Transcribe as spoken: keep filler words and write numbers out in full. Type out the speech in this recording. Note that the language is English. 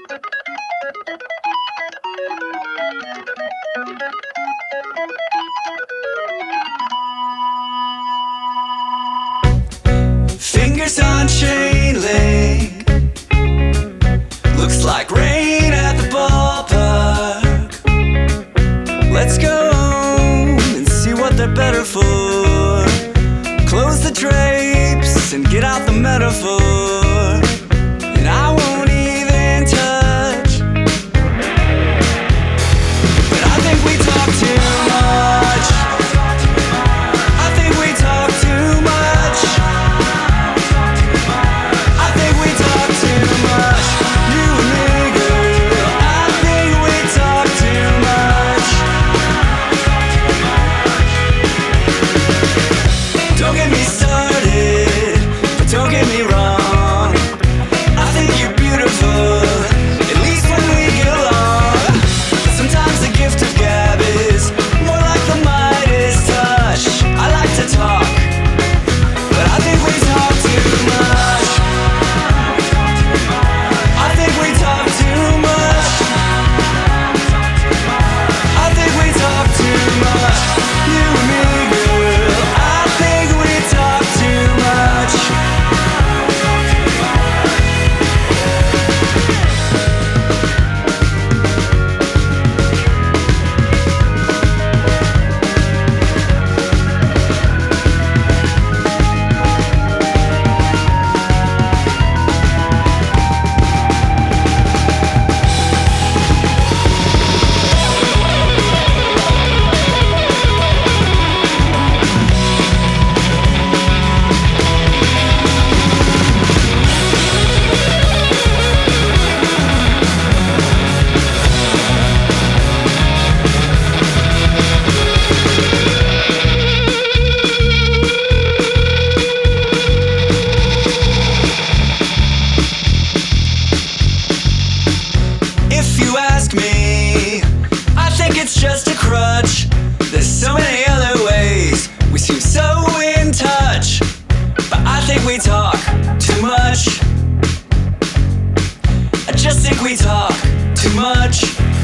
Fingers on chain link, looks like rain at the ballpark. Let's go home and see what they're better for. Close the drapes and get out the metaphor. And I won't even touch, but I think we talk too much. I think we talk too much. I think we talk too much. You and me, girl. I think we talk too much. Don't get me started, but don't get me wrong. I think you're beautiful, at least when we get along. Sometimes the gift of gab is more like the Midas touch. I like to talk, but I think we talk too much. I think we talk too much. I think we talk too much. You and me, girl. I think we talk too much. If you ask me, I think it's just a crutch. There's so many other ways we seem so in touch, but I think we talk too much. I just think we talk too much.